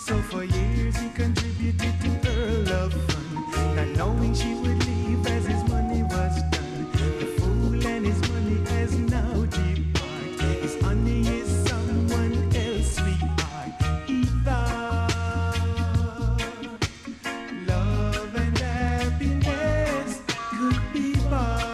So for years he contributed to her love fund, not knowing she would leave as his money was done. The fool and his money has now departed. His honey is someone else's sweetheart. He thought love and happiness could be bought.